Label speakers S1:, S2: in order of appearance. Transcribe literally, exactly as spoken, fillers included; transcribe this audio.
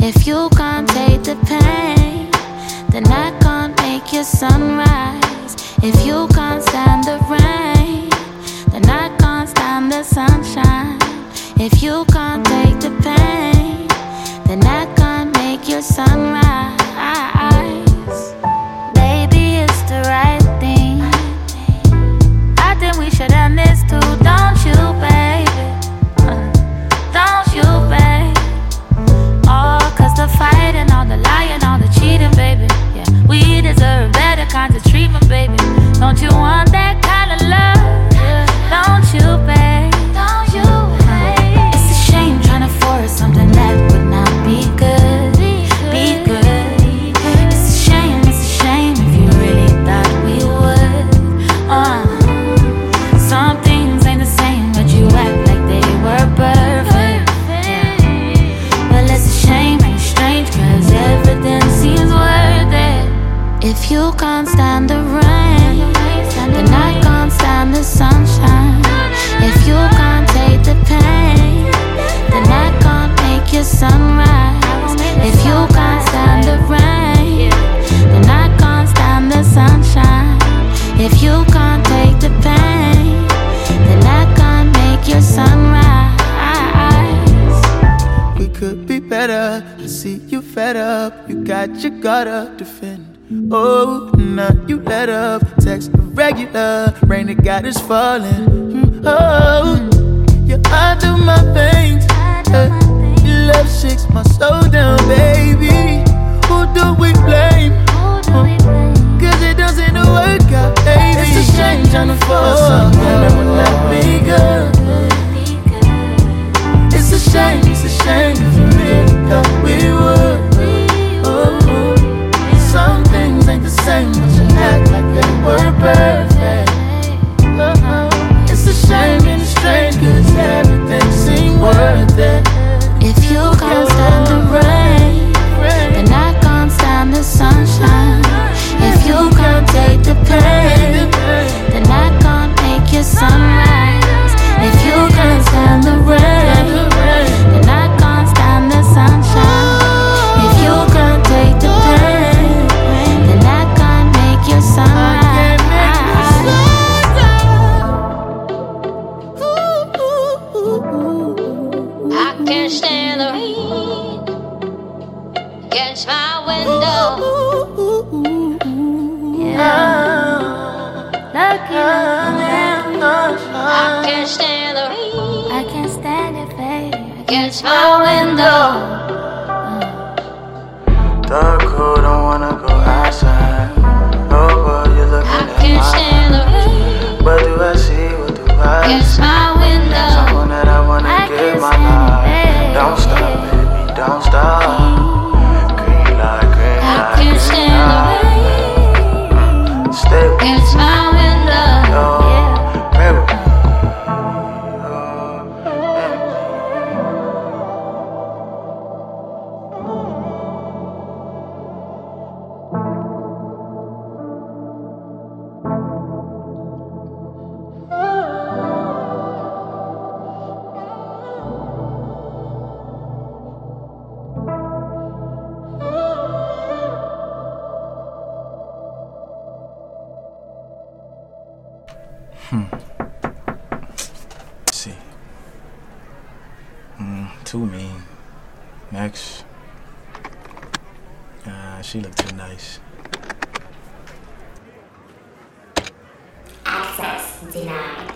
S1: If you can't take the pain, then I can't make your sunrise. If you can't stand the rain, then I can't stand the sunshine. If you can't take the pain, then I can't make your sunrise. Baby, it's the right thing. I think we should end this too, don't you, baby? Uh, don't you, baby? Oh, cause the fighting, all the lying, all the cheating, baby. Yeah, we deserve better kinds of treatment, baby. Don't you want that kind of love? Yeah. Don't you, babe? Don't you, babe? It's a shame trying to force something that would not be good. Be good. It's a shame, it's a shame if you really thought we would. Uh, some things ain't the same, but you act like they were perfect. Yeah. Well, it's a shame and it's strange, cause everything seems worth it. If you can't stand the rain, then I can't stand the sunshine. If you can't take the pain, then I can't make your sunrise. If you can't stand the rain, then I can't stand the sunshine. If you can't take the pain, then I can't make your sunrise.
S2: We could be better. I see you fed up. You got your guard up, defend. Oh, now you let up. Text irregular. Rain that got us falling. Mm, oh, you're under my veins. Hey, your love shakes my soul down, baby. Who do we blame? Cause it doesn't work out, baby. It's a shame trying to force something that would not be good. It's a shame, it's a shame if you really thought we would. Oh, oh. Some things ain't the same, but you act like they were perfect. Uh-oh. It's a shame and it's strange, cause everything seemed worth it.
S1: If you can't stand the rain, then I can't stand the sunshine. If you can't take the pain, then I can't make your sunrise. If you can't stand the rain, then I can't stand the sunshine. If you can't take the pain, then I can't make your sunrise.
S3: I can't stand the rain against my window.
S1: Yeah. Lucky, lucky,
S3: I can't stand the rain.
S1: I can't stand it, babe.
S3: Against my window.
S2: Dark cold, don't wanna go outside. Oh, boy, you're looking
S3: I
S2: at
S3: can't
S2: my
S3: stand the rain.
S2: What do I see? What do I
S3: Against
S2: see?
S3: my window.
S2: Someone that I wanna
S1: I
S2: give
S1: can't
S2: my
S1: stand
S2: life.
S1: it.
S2: Don't stop, baby, don't stop. Green light, green
S3: I
S2: light,
S3: can't
S2: green
S3: stand the
S2: light.
S3: rain.
S2: Stay with me,
S3: Against my window.
S2: yo. Pray with me.
S4: Hmm. Let's see. Mm, too mean. Next. Uh, she looked too nice.
S5: Access denied.